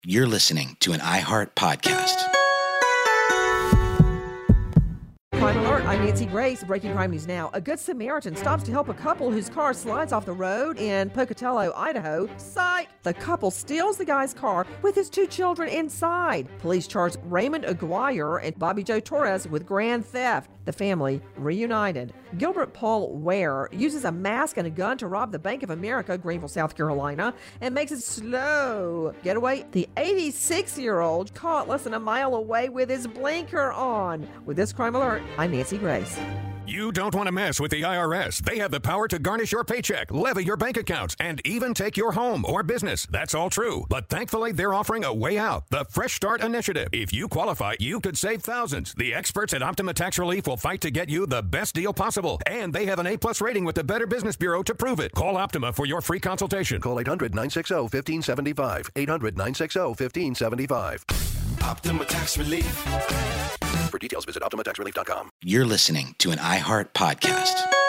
You're listening to an iHeart podcast. Crime Alert, I'm Nancy Grace. Breaking crime news now. A Good Samaritan stops to help a couple whose car slides off the road in Pocatello, Idaho. Psych! The couple steals the guy's car with his 2 children inside. Police charge Raymond Aguirre and Bobby Joe Torres with grand theft. The family reunited. Gilbert Paul Ware uses a mask and a gun to rob the Bank of America, Greenville, South Carolina, and makes a slow getaway. The 86-year-old caught less than a mile away with his blinker on. With this Crime Alert, I'm Nancy Grace. You don't want to mess with the IRS. They have the power to garnish your paycheck, levy your bank accounts, and even take your home or business. That's all true. But thankfully, they're offering a way out. The Fresh Start Initiative. If you qualify, you could save thousands. The experts at Optima Tax Relief will fight to get you the best deal possible. And they have an A+ rating with the Better Business Bureau to prove it. Call Optima for your free consultation. Call 800-960-1575. 800-960-1575. Optima Tax Relief. For details, visit OptimaTaxRelief.com. You're listening to an iHeart podcast.